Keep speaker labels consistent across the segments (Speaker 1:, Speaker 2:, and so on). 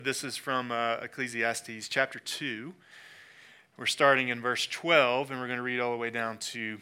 Speaker 1: This is from Ecclesiastes chapter 2. We're starting in verse 12, and we're going to read all the way down to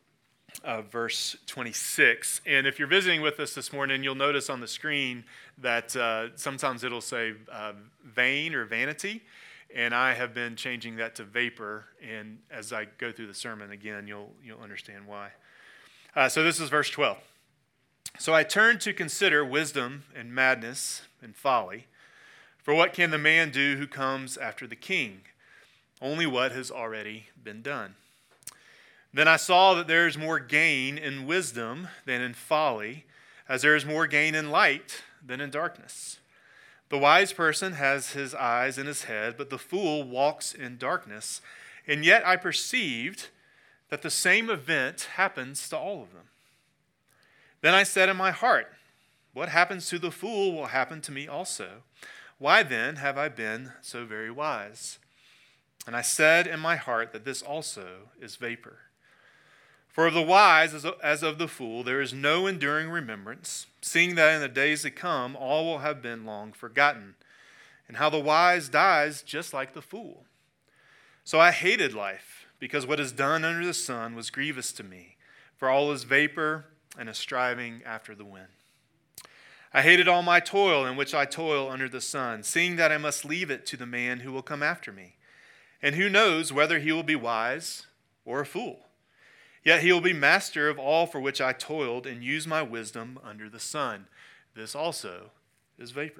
Speaker 1: verse 26. And if you're visiting with us this morning, you'll notice on the screen that sometimes it'll say vain or vanity, and I have been changing that to vapor. And as I go through the sermon again, you'll understand why. So this is verse 12. So I turned to consider wisdom and madness and folly. For what can the man do who comes after the king? Only what has already been done. Then I saw that there is more gain in wisdom than in folly, as there is more gain in light than in darkness. The wise person has his eyes in his head, but the fool walks in darkness. And yet I perceived that the same event happens to all of them. Then I said in my heart, what happens to the fool will happen to me also. Why then have I been so very wise? And I said in my heart that this also is vapor. For of the wise as of the fool there is no enduring remembrance, seeing that in the days to come all will have been long forgotten, and how the wise dies just like the fool. So I hated life, because what is done under the sun was grievous to me, for all is vapor and a striving after the wind. I hated all my toil in which I toil under the sun, seeing that I must leave it to the man who will come after me. And who knows whether he will be wise or a fool? Yet he will be master of all for which I toiled and used my wisdom under the sun. This also is vapor.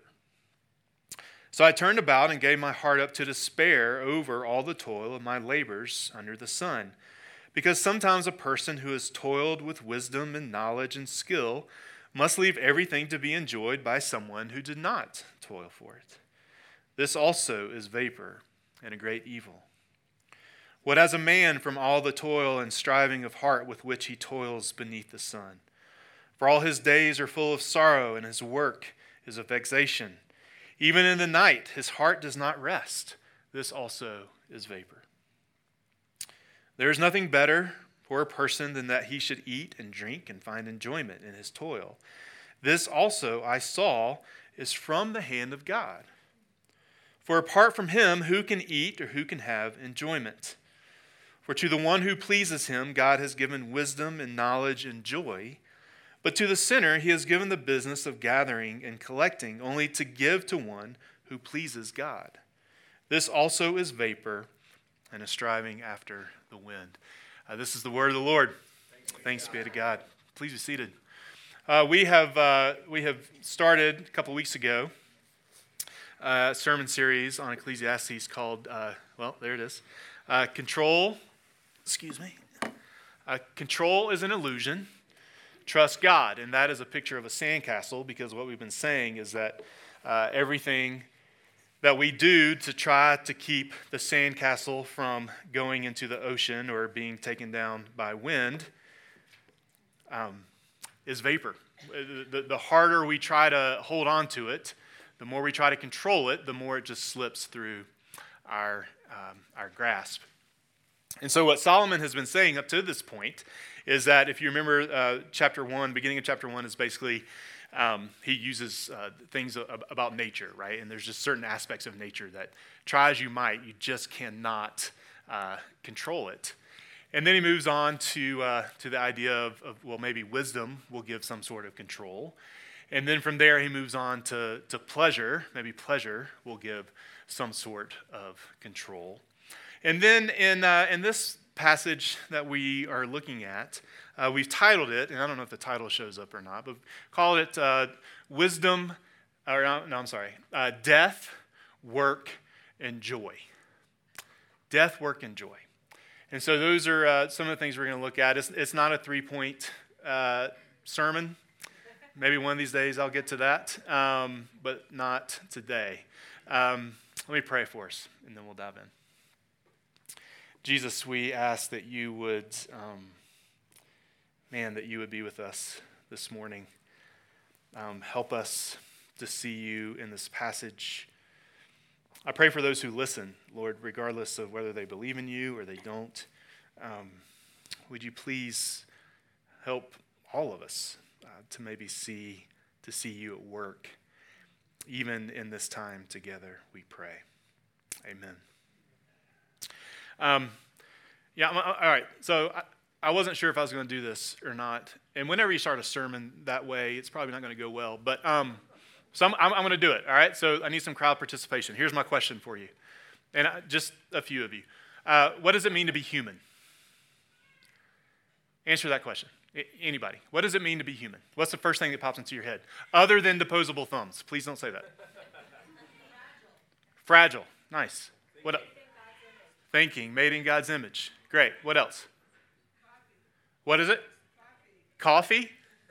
Speaker 1: So I turned about and gave my heart up to despair over all the toil of my labors under the sun. Because sometimes a person who has toiled with wisdom and knowledge and skill must leave everything to be enjoyed by someone who did not toil for it. This also is vapor and a great evil. What has a man from all the toil and striving of heart with which he toils beneath the sun? For all his days are full of sorrow, and his work is of vexation. Even in the night his heart does not rest. This also is vapor. There is nothing better for a person than that he should eat and drink and find enjoyment in his toil. This also I saw is from the hand of God. For apart from him, who can eat or who can have enjoyment? For to the one who pleases him, God has given wisdom and knowledge and joy. But to the sinner, he has given the business of gathering and collecting, only to give to one who pleases God. This also is vapor and a striving after the wind. This is the word of the Lord. Thanks be to God. Please be seated. We have started a couple weeks ago a sermon series on Ecclesiastes called, there it is, Control. Control is an illusion. Trust God. And that is a picture of a sandcastle, because what we've been saying is that everything that we do to try to keep the sandcastle from going into the ocean or being taken down by wind is vapor. The harder we try to hold on to it, the more we try to control it, the more it just slips through our grasp. And so what Solomon has been saying up to this point is that, if you remember chapter 1, beginning of chapter 1 is basically he uses things about nature, right? And there's just certain aspects of nature that, try as you might, you just cannot control it. And then he moves on to the idea of maybe wisdom will give some sort of control. And then from there he moves on to pleasure. Maybe pleasure will give some sort of control. And then in this passage that we are looking at, we've titled it, and I don't know if the title shows up or not, but called it Death, Work, and Joy. Death, Work, and Joy. And so those are some of the things we're going to look at. It's not a 3-point sermon. Maybe one of these days I'll get to that, but not today. Let me pray for us, and then we'll dive in. Jesus, we ask that you would, that you would be with us this morning. Help us to see you in this passage. I pray for those who listen, Lord, regardless of whether they believe in you or they don't. Would you please help all of us to maybe see you at work even in this time together, we pray. Amen. All right. So I wasn't sure if I was going to do this or not. And whenever you start a sermon that way, it's probably not going to go well. But so I'm going to do it. All right. So I need some crowd participation. Here's my question for you, and just a few of you. What does it mean to be human? Answer that question. Anybody. What does it mean to be human? What's the first thing that pops into your head? Other than disposable thumbs. Please don't say that. Fragile. Nice. What? Thinking. Made in God's image. Great. What else? What is it? Coffee?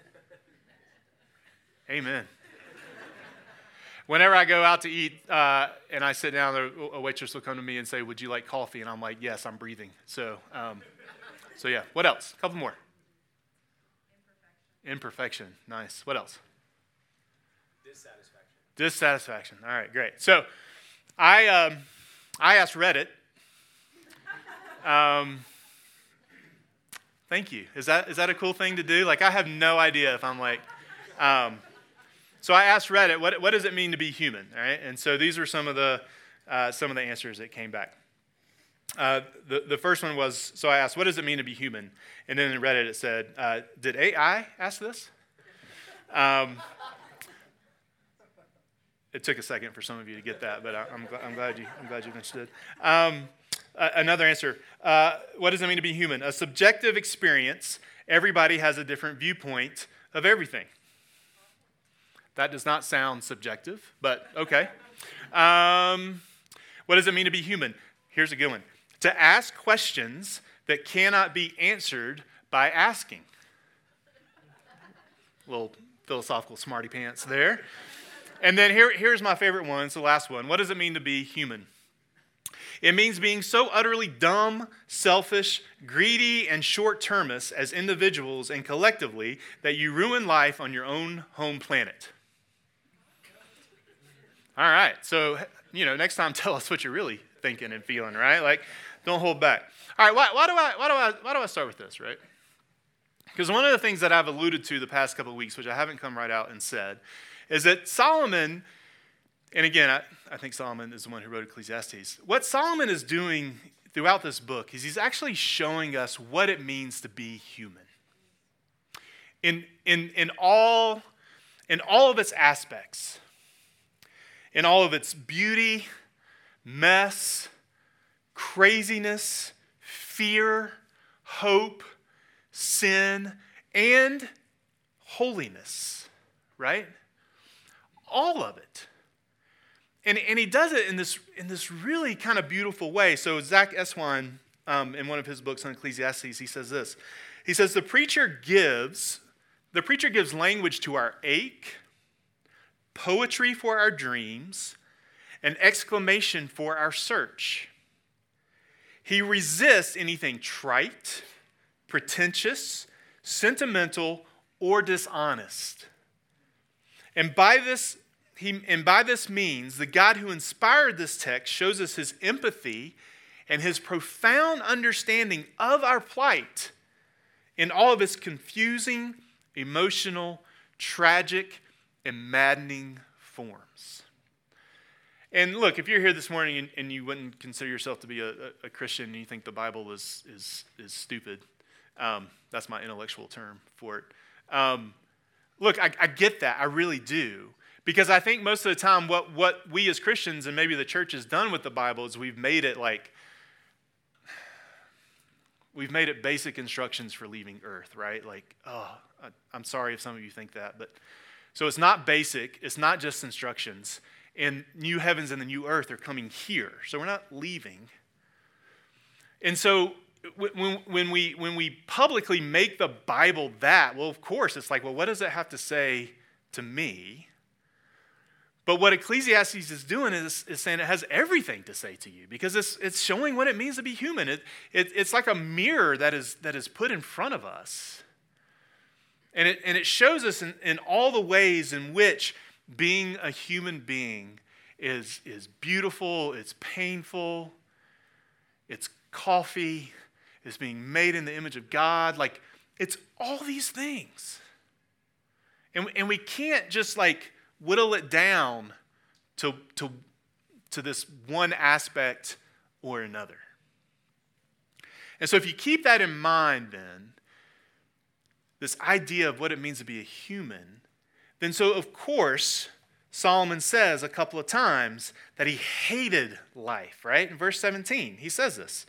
Speaker 1: Amen. Whenever I go out to eat and I sit down, a waitress will come to me and say, "Would you like coffee?" And I'm like, "Yes, I'm breathing." So yeah. What else? A couple more. Imperfection. Nice. What else? Dissatisfaction. All right, great. So I asked Reddit. Thank you. Is that a cool thing to do? Like, I have no idea if I'm like. So I asked Reddit, what does it mean to be human? All right, and so these were some of the answers that came back. The first one was, so I asked, what does it mean to be human? And then in Reddit it said, did AI ask this? It took a second for some of you to get that, but I'm glad you understood. Another answer, what does it mean to be human? A subjective experience. Everybody has a different viewpoint of everything. That does not sound subjective, but okay. What does it mean to be human? Here's a good one. To ask questions that cannot be answered by asking. Little philosophical smarty pants there. And then here's my favorite one. It's the last one. What does it mean to be human? It means being so utterly dumb, selfish, greedy, and short-termist as individuals and collectively that you ruin life on your own home planet. All right. So, next time tell us what you're really thinking and feeling, right? Like, don't hold back. All right, why do I start with this, right? Because one of the things that I've alluded to the past couple of weeks, which I haven't come right out and said, is that Solomon, and again, I think Solomon is the one who wrote Ecclesiastes. What Solomon is doing throughout this book is he's actually showing us what it means to be human. In all of its aspects, in all of its beauty, mess, craziness, fear, hope, sin, and holiness, right? All of it. And he does it in this really kind of beautiful way. So Zach Eswine, in one of his books on Ecclesiastes, he says this. He says, the preacher gives language to our ache, poetry for our dreams, an exclamation for our search. He resists anything trite, pretentious, sentimental, or dishonest. And by this means, the God who inspired this text shows us his empathy and his profound understanding of our plight in all of its confusing, emotional, tragic, and maddening forms. And look, if you're here this morning and you wouldn't consider yourself to be a Christian and you think the Bible is stupid, that's my intellectual term for it. Look, I get that. I really do. Because I think most of the time what we as Christians and maybe the church has done with the Bible is we've made it basic instructions for leaving earth, right? Like, I'm sorry if some of you think that. But so it's not basic. It's not just instructions. And new heavens and the new earth are coming here. So we're not leaving. And so when we publicly make the Bible that, well, of course, it's like, well, what does it have to say to me? But what Ecclesiastes is doing is saying it has everything to say to you because it's showing what it means to be human. It's like a mirror that is put in front of us. And it shows us in all the ways in which being a human being is beautiful, it's painful, it's coffee, it's being made in the image of God. Like, it's all these things. And we can't just whittle it down to this one aspect or another. And so if you keep that in mind then, this idea of what it means to be a human, then so of course Solomon says a couple of times that he hated life, right? In verse 17, he says this.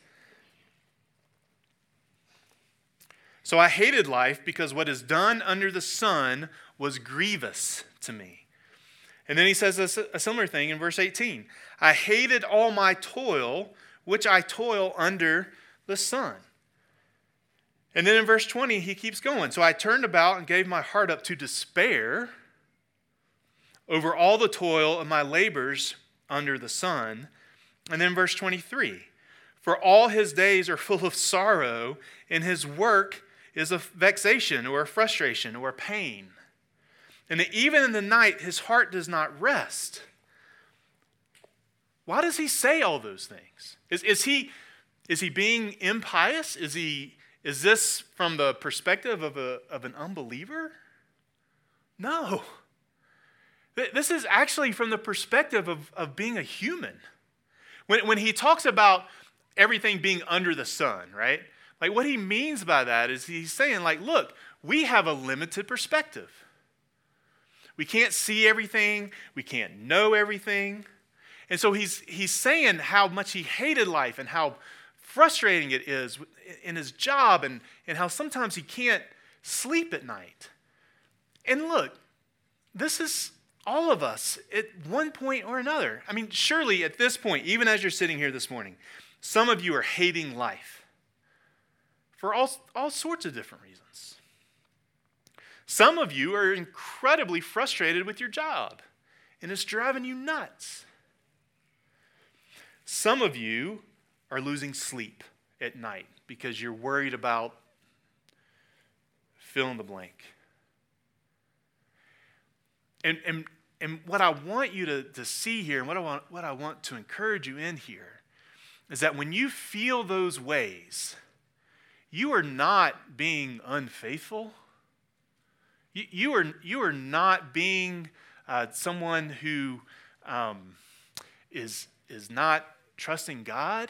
Speaker 1: So I hated life because what is done under the sun was grievous to me. And then he says a similar thing in verse 18. I hated all my toil, which I toil under the sun. And then in verse 20, he keeps going. So I turned about and gave my heart up to despair over all the toil of my labors under the sun. And then verse 23, for all his days are full of sorrow, and his work is a vexation or a frustration or pain. And even in the night, his heart does not rest. Why does he say all those things? Is he being impious? Is this from the perspective of an unbeliever? No. This is actually from the perspective of being a human. When he talks about everything being under the sun, right? Like what he means by that is he's saying like, look, we have a limited perspective. We can't see everything. We can't know everything. And so he's saying how much he hated life and how frustrating it is in his job and how sometimes he can't sleep at night. And look, this is all of us at one point or another. I mean, surely at this point, even as you're sitting here this morning, some of you are hating life for all sorts of different reasons. Some of you are incredibly frustrated with your job, and it's driving you nuts. Some of you are losing sleep at night because you're worried about fill in the blank. And what I want you to see here, and what I want to encourage you in here, is that when you feel those ways, you are not being unfaithful. You are not being someone who is not trusting God.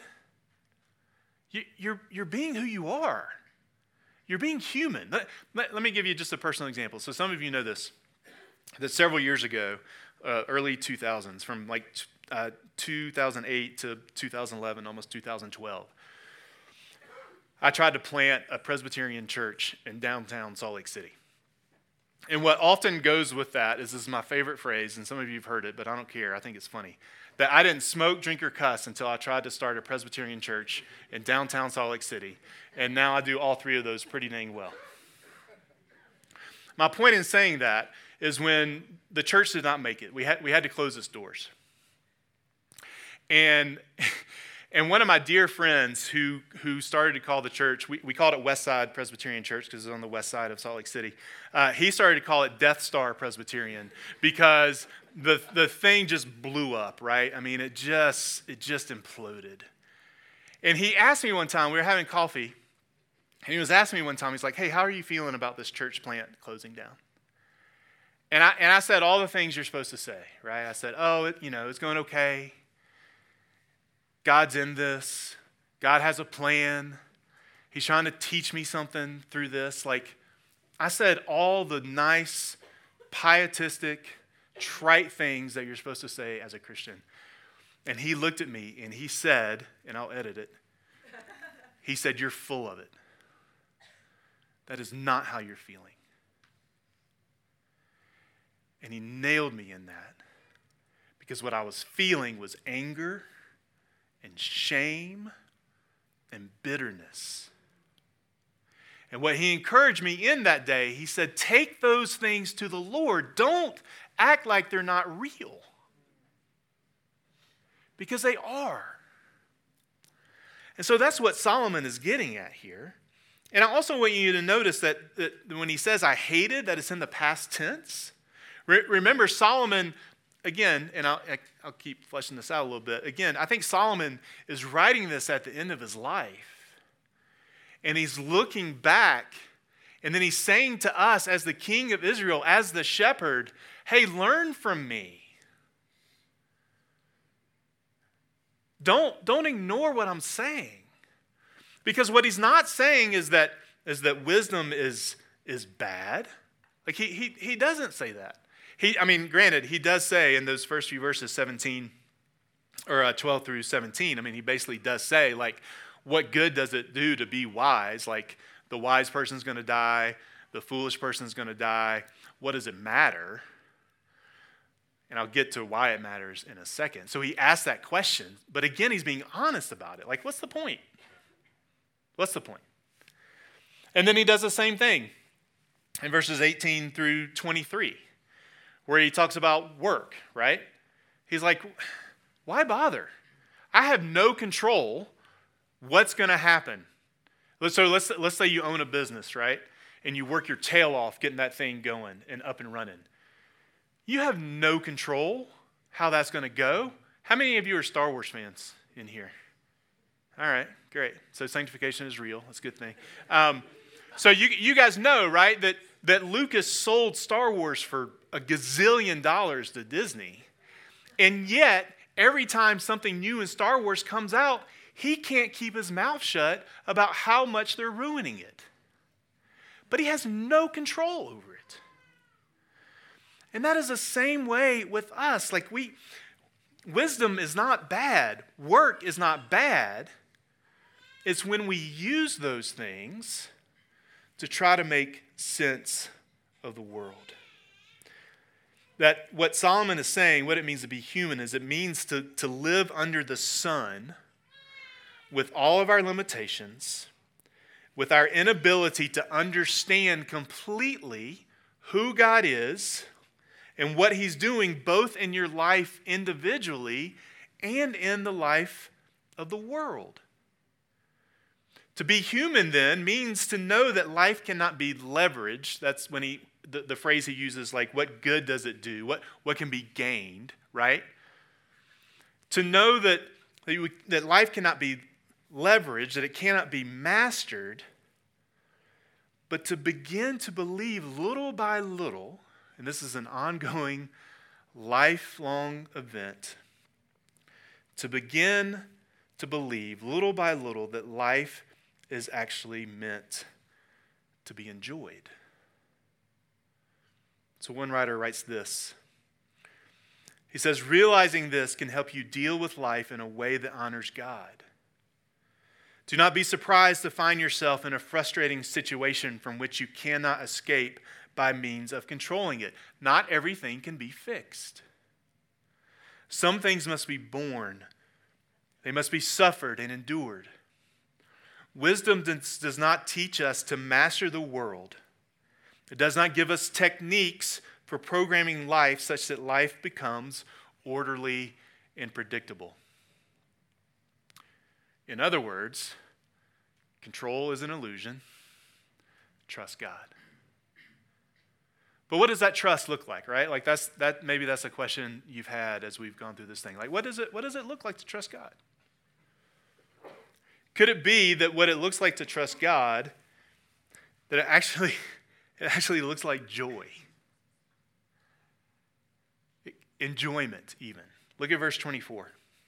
Speaker 1: You're being who you are. You're being human. Let me give you just a personal example. So some of you know this, that several years ago, early 2000s, from like 2008 to 2011, almost 2012, I tried to plant a Presbyterian church in downtown Salt Lake City. And what often goes with that is, this is my favorite phrase, and some of you have heard it, but I don't care. I think it's funny. That I didn't smoke, drink, or cuss until I tried to start a Presbyterian church in downtown Salt Lake City. And now I do all three of those pretty dang well. My point in saying that is when the church did not make it, we had to close its doors. And one of my dear friends who started to call the church, we called it Westside Presbyterian Church because it's on the west side of Salt Lake City. He started to call it Death Star Presbyterian because the thing just blew up, right? I mean, it just imploded. And he asked me one time, we were having coffee, and he was asking me one time, he's like, hey, how are you feeling about this church plant closing down? And I said all the things you're supposed to say, right? I said, it's going okay. God's in this. God has a plan. He's trying to teach me something through this. Like, I said all the nice, pietistic, trite things that you're supposed to say as a Christian. And he looked at me and he said, and I'll edit it, he said, you're full of it. That is not how you're feeling. And he nailed me in that. Because what I was feeling was anger and shame and bitterness. And what he encouraged me in that day, he said, take those things to the Lord. Don't act like they're not real. Because they are. And so that's what Solomon is getting at here. And I also want you to notice that when he says, I hated, that it's in the past tense. Remember, Solomon, again, and I'll keep fleshing this out a little bit. Again, I think Solomon is writing this at the end of his life. And he's looking back, and then he's saying to us as the king of Israel, as the shepherd, hey, learn from me. don't ignore what I'm saying. Because what he's not saying is that wisdom is bad. Like he doesn't say that. Granted, he does say in those first few verses, 17 or 12 through 17, he basically does say, like, what good does it do to be wise? Like, the wise person's going to die, the foolish person's going to die. What does it matter? And I'll get to why it matters in a second. So he asked that question, but again, he's being honest about it. Like, what's the point? What's the point? And then he does the same thing in verses 18 through 23, where he talks about work, right? He's like, why bother? I have no control what's going to happen. So let's say you own a business, right? And you work your tail off getting that thing going and up and running. You have no control how that's going to go. How many of you are Star Wars fans in here? All right, great. So sanctification is real. That's a good thing. So you guys know, right, that Lucas sold Star Wars for $1 gazillion to Disney. And yet, every time something new in Star Wars comes out, he can't keep his mouth shut about how much they're ruining it. But he has no control over it. And that is the same way with us. Like, wisdom is not bad. Work is not bad. It's when we use those things to try to make sense of the world. That what Solomon is saying, what it means to be human, is it means to live under the sun with all of our limitations, with our inability to understand completely who God is and what he's doing both in your life individually and in the life of the world. To be human, then, means to know that life cannot be leveraged. That's when the phrase he uses, like, what good does it do? What can be gained, right? To know that life cannot be leveraged, that it cannot be mastered, but to begin to believe little by little, and this is an ongoing, lifelong event, to begin to believe little by little that life is actually meant to be enjoyed. So one writer writes this. He says, realizing this can help you deal with life in a way that honors God. Do not be surprised to find yourself in a frustrating situation from which you cannot escape by means of controlling it. Not everything can be fixed. Some things must be borne. They must be suffered and endured. Wisdom does not teach us to master the world. It does not give us techniques for programming life such that life becomes orderly and predictable. In other words, control is an illusion. Trust God. But what does that trust look like, right? Like maybe that's a question you've had as we've gone through this thing. Like, what does it look like to trust God? Could it be that what it looks like to trust God, that it actually looks like joy? Enjoyment, even. Look at verse 24.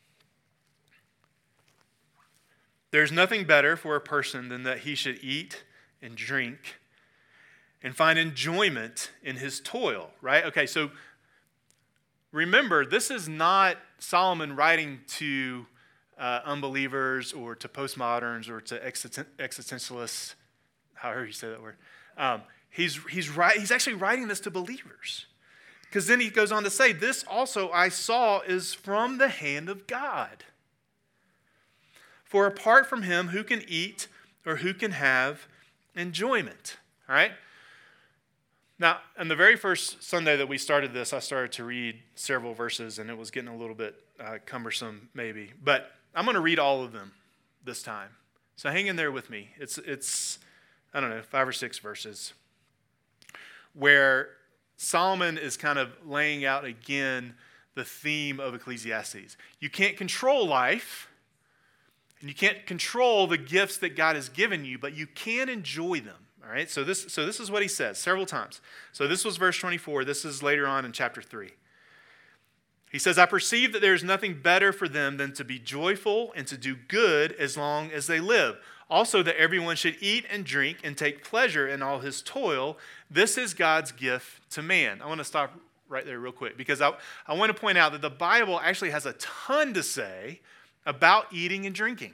Speaker 1: There's nothing better for a person than that he should eat and drink and find enjoyment in his toil, right? Okay, so remember, this is not Solomon writing to unbelievers or to postmoderns or to existentialists, however you say that word. He's actually writing this to believers. Because then he goes on to say, this also I saw is from the hand of God. For apart from him, who can eat or who can have enjoyment? All right? Now, on the very first Sunday that we started this, I started to read several verses, and it was getting a little bit cumbersome, maybe. But I'm going to read all of them this time. So hang in there with me. It's I don't know, 5 or 6 verses where Solomon is kind of laying out again the theme of Ecclesiastes. You can't control life, and you can't control the gifts that God has given you, but you can enjoy them. All right, so this is what he says several times. So this was verse 24. This is later on in chapter 3. He says, I perceive that there is nothing better for them than to be joyful and to do good as long as they live. Also, that everyone should eat and drink and take pleasure in all his toil. This is God's gift to man. I want to stop right there real quick because I want to point out that the Bible actually has a ton to say about eating and drinking.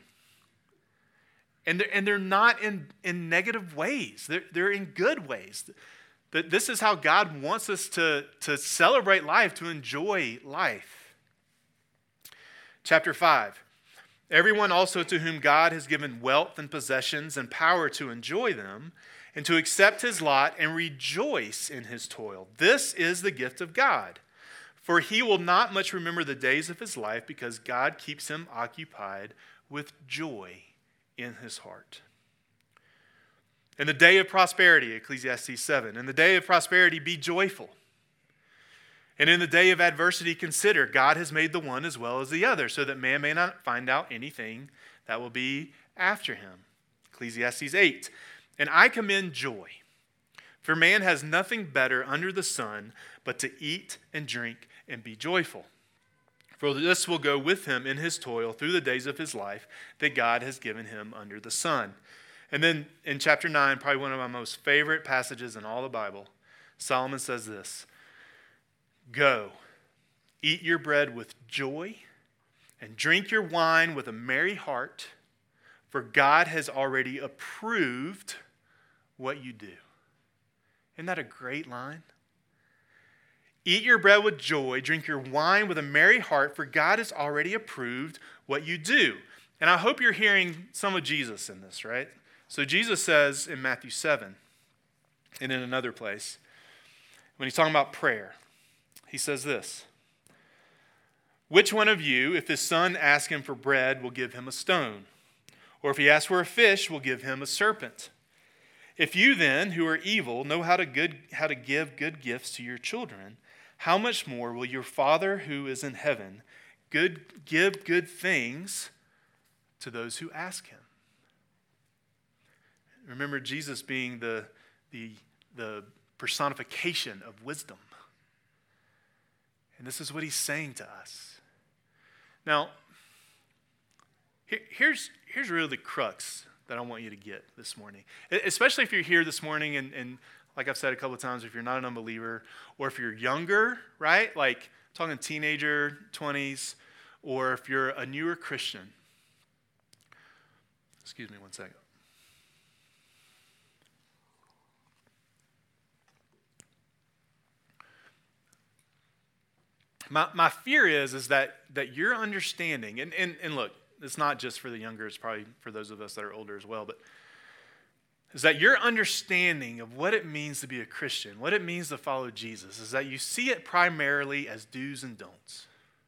Speaker 1: And they're not in negative ways. They're in good ways. That this is how God wants us to celebrate life, to enjoy life. Chapter 5. Everyone also to whom God has given wealth and possessions and power to enjoy them and to accept his lot and rejoice in his toil. This is the gift of God. For he will not much remember the days of his life because God keeps him occupied with joy in his heart. In the day of prosperity, Ecclesiastes 7, in the day of prosperity, be joyful. And in the day of adversity, consider God has made the one as well as the other, so that man may not find out anything that will be after him. Ecclesiastes 8, and I commend joy, for man has nothing better under the sun but to eat and drink and be joyful. For this will go with him in his toil through the days of his life that God has given him under the sun. And then in chapter 9, probably one of my most favorite passages in all the Bible, Solomon says this, go, eat your bread with joy and drink your wine with a merry heart, for God has already approved what you do. Isn't that a great line? Eat your bread with joy, drink your wine with a merry heart, for God has already approved what you do. And I hope you're hearing some of Jesus in this, right? So Jesus says in Matthew 7, and in another place, when he's talking about prayer, he says this, which one of you, if his son asks him for bread, will give him a stone? Or if he asks for a fish, will give him a serpent? If you then, who are evil, know how to give good gifts to your children, how much more will your Father who is in heaven give good things to those who ask him? Remember Jesus being the personification of wisdom. And this is what he's saying to us. Now, here's really the crux that I want you to get this morning. Especially if you're here this morning and like I've said a couple of times, if you're not an unbeliever, or if you're younger, right? Like talking teenager, 20s, or if you're a newer Christian. Excuse me one second. My fear is that your understanding, and look, it's not just for the younger, it's probably for those of us that are older as well, but is that your understanding of what it means to be a Christian, what it means to follow Jesus, is that you see it primarily as do's and don'ts.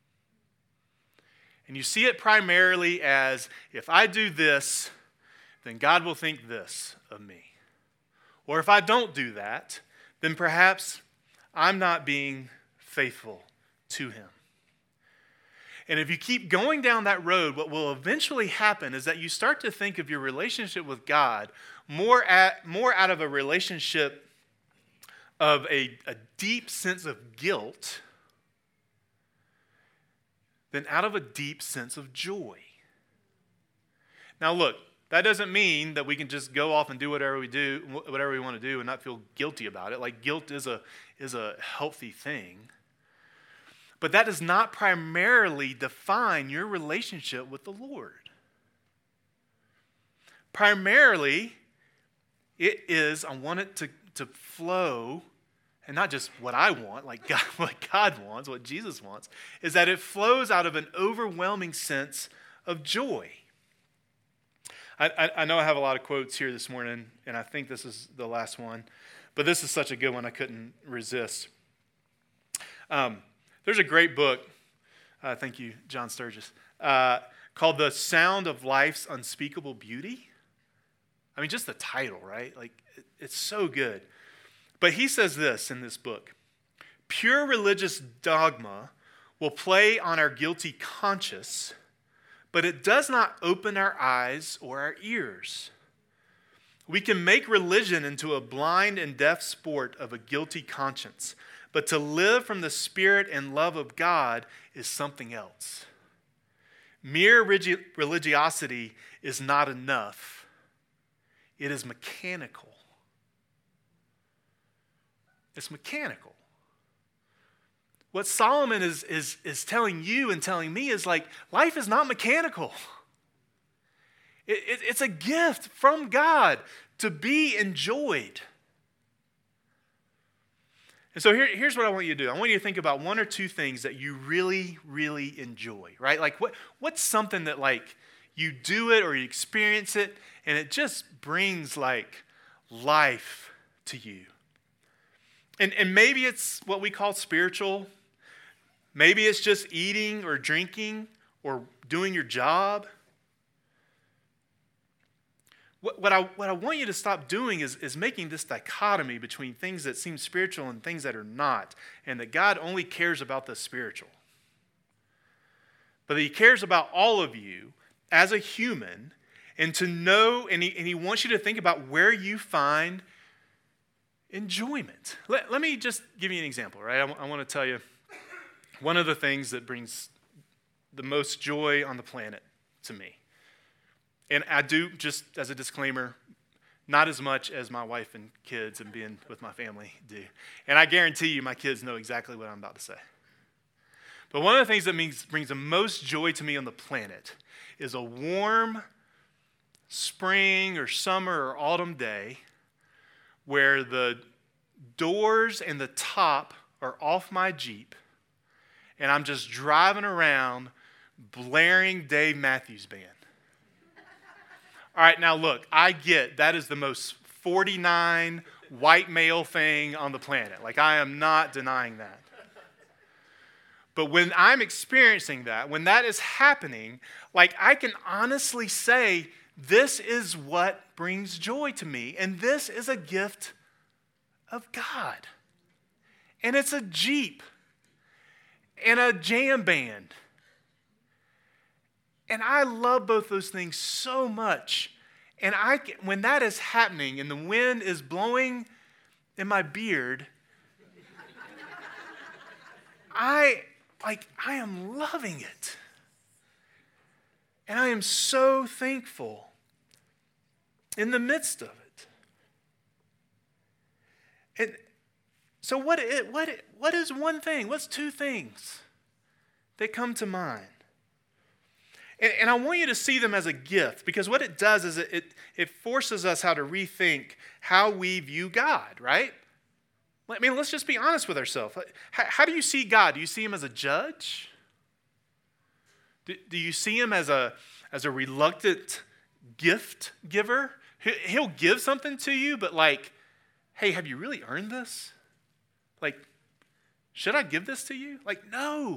Speaker 1: And you see it primarily as, if I do this, then God will think this of me. Or if I don't do that, then perhaps I'm not being faithful to him. And if you keep going down that road, what will eventually happen is that you start to think of your relationship with God more out of a relationship of a deep sense of guilt than out of a deep sense of joy. Now look, that doesn't mean that we can just go off and do whatever we want to do and not feel guilty about it. Like guilt is a healthy thing. But that does not primarily define your relationship with the Lord. Primarily, it is, I want it to flow, and not just what I want, like God, what God wants, what Jesus wants, is that it flows out of an overwhelming sense of joy. I know I have a lot of quotes here this morning, and I think this is the last one, but this is such a good one I couldn't resist. There's a great book, thank you, John Sturgis, called The Sound of Life's Unspeakable Beauty. I mean, just the title, right? Like, it's so good. But he says this in this book, pure religious dogma will play on our guilty conscience, but it does not open our eyes or our ears. We can make religion into a blind and deaf sport of a guilty conscience, But to live from the Spirit and love of God is something else. Mere religiosity is not enough. It is mechanical. It's mechanical. What Solomon is telling you and telling me is like, life is not mechanical. It's a gift from God to be enjoyed. And so here's what I want you to do. I want you to think about one or two things that you really, really enjoy, right? Like what's something that like you do it or you experience it and it just brings like life to you. And maybe it's what we call spiritual. Maybe it's just eating or drinking or doing your job. What I want you to stop doing is making this dichotomy between things that seem spiritual and things that are not, and that God only cares about the spiritual. But that He cares about all of you as a human, and to know, and He wants you to think about where you find enjoyment. Let me just give you an example, right? I want to tell you one of the things that brings the most joy on the planet to me. And I do, just as a disclaimer, not as much as my wife and kids and being with my family do. And I guarantee you my kids know exactly what I'm about to say. But one of the things that brings the most joy to me on the planet is a warm spring or summer or autumn day where the doors and the top are off my Jeep and I'm just driving around blaring Dave Matthews Band. All right, now look, I get that is the most 49 white male thing on the planet. Like, I am not denying that. But when I'm experiencing that, when that is happening, like, I can honestly say, this is what brings joy to me, and this is a gift of God. And it's a Jeep and a jam band. And I love both those things so much. And when that is happening and the wind is blowing in my beard, I am loving it. And I am so thankful in the midst of it. And so what is one thing? What's two things that come to mind? And I want you to see them as a gift, because what it does is it forces us how to rethink how we view God, right? I mean, let's just be honest with ourselves. How do you see God? Do you see Him as a judge? Do you see Him as a reluctant gift giver? He'll give something to you, but like, hey, have you really earned this? Like, should I give this to you? Like, no.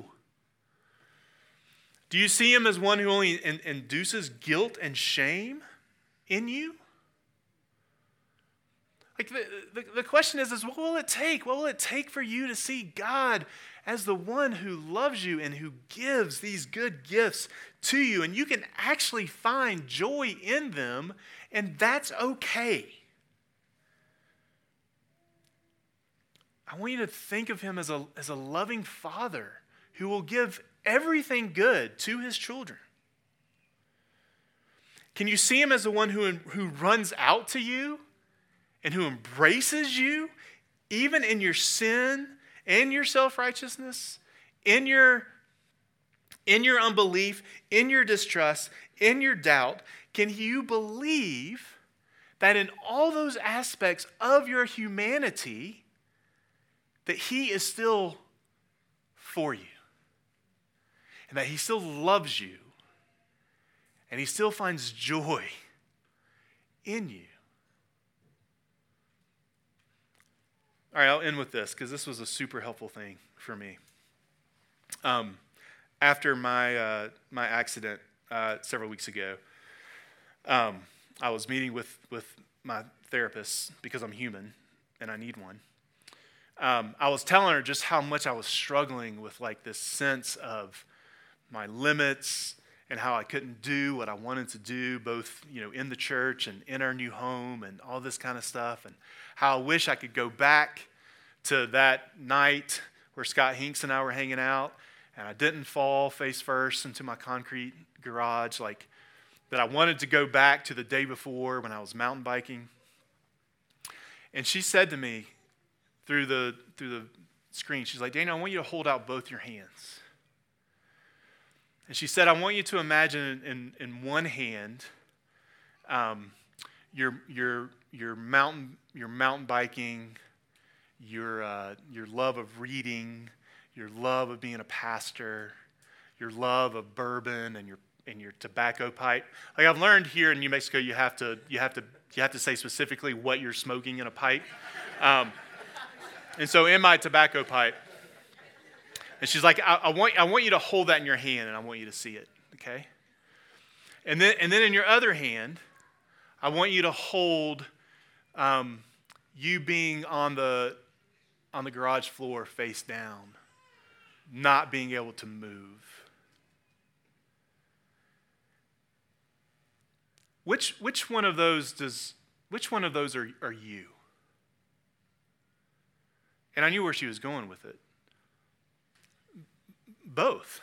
Speaker 1: Do you see Him as one who only induces guilt and shame in you? Like the question is what will it take? What will it take for you to see God as the one who loves you and who gives these good gifts to you? And you can actually find joy in them, and that's okay. I want you to think of Him as a loving Father who will give everything good to His children. Can you see Him as the one who runs out to you and who embraces you, even in your sin and your self-righteousness, in your unbelief, in your distrust, in your doubt? Can you believe that in all those aspects of your humanity, that He is still for you? And that He still loves you, and He still finds joy in you. All right, I'll end with this, because this was a super helpful thing for me. After my accident several weeks ago, I was meeting with my therapist, because I'm human and I need one. I was telling her just how much I was struggling with like this sense of my limits and how I couldn't do what I wanted to do, both, in the church and in our new home and all this kind of stuff, and how I wish I could go back to that night where Scott Hinks and I were hanging out, and I didn't fall face first into my concrete garage, like that I wanted to go back to the day before when I was mountain biking. And she said to me through the screen, she's like, Daniel, I want you to hold out both your hands. And she said, I want you to imagine in one hand your mountain biking, your love of reading, your love of being a pastor, your love of bourbon and your tobacco pipe. Like I've learned here in New Mexico, you have to say specifically what you're smoking in a pipe. And so in my tobacco pipe, and she's like, I want you to hold that in your hand, and I want you to see it, okay? And then in your other hand, I want you to hold you being on the garage floor face down, not being able to move. Which one of those are you? And I knew where she was going with it. Both.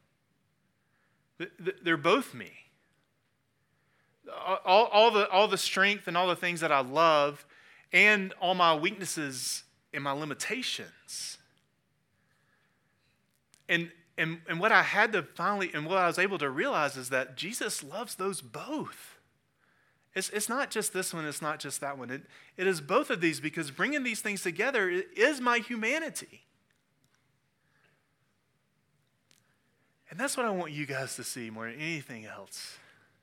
Speaker 1: They're both me. All the strength and all the things that I love, and all my weaknesses and my limitations. And what I had to finally, and what I was able to realize is that Jesus loves those both. It's not just this one, it's not just that one. It is both of these, because bringing these things together is my humanity. And that's what I want you guys to see more than anything else.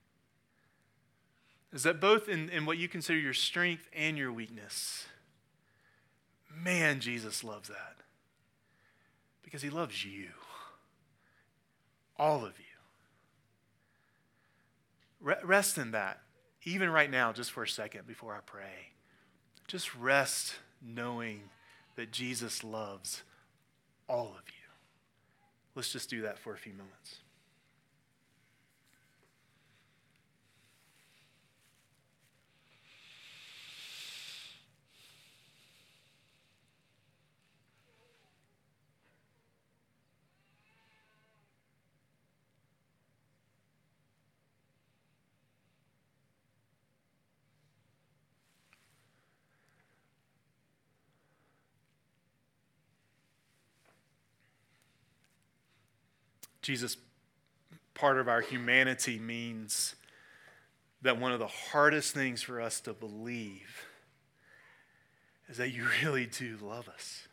Speaker 1: Is that both in what you consider your strength and your weakness, man, Jesus loves that. Because he loves you. All of you. Rest in that. Even right now, just for a second before I pray. Just rest knowing that Jesus loves all of you. Let's just do that for a few moments. Jesus, part of our humanity means that one of the hardest things for us to believe is that you really do love us.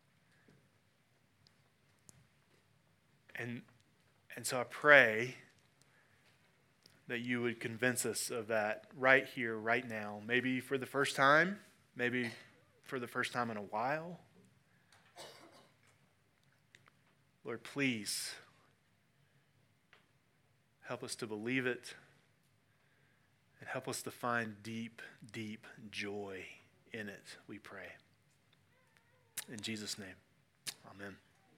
Speaker 1: And so I pray that you would convince us of that right here, right now, maybe for the first time, maybe for the first time in a while. Lord, please help us to believe it, and help us to find deep, deep joy in it, we pray. In Jesus' name, amen.